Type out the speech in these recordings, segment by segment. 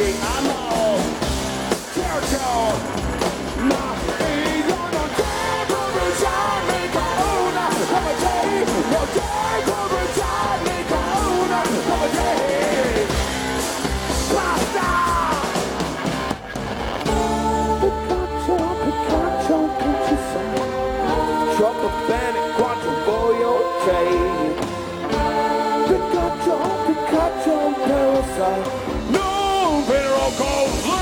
Sì, amo ciao ciao ma io non devo bruciarmi con una come te non devo bruciarmi con una come te basta peccato che ci sei troppo bene quanto voglio te peccato però sai non verrò così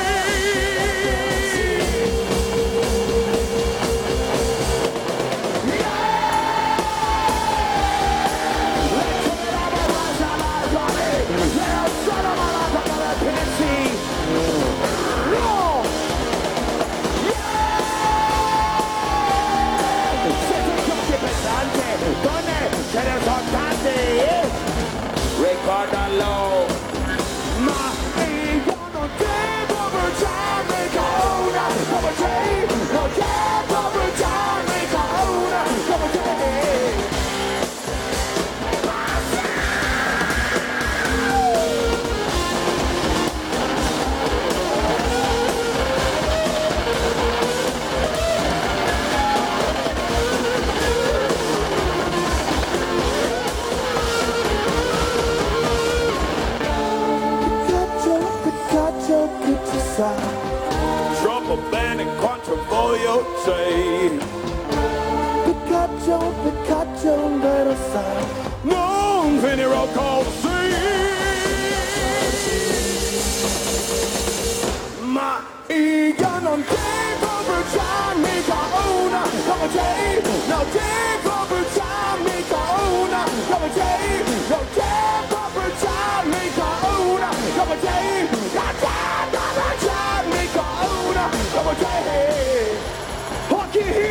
ce ne sono tante ricordalo ma io non devo bruciarmi con una come te non devo bruciarmi con una come te che ci sa troppo bene quanto voglio te peccato vero sai non finirò così ma io non devo bruciarmi con una come te non devo bruciarmi con una come te non devo bruciarmi con una come te come te, I can hear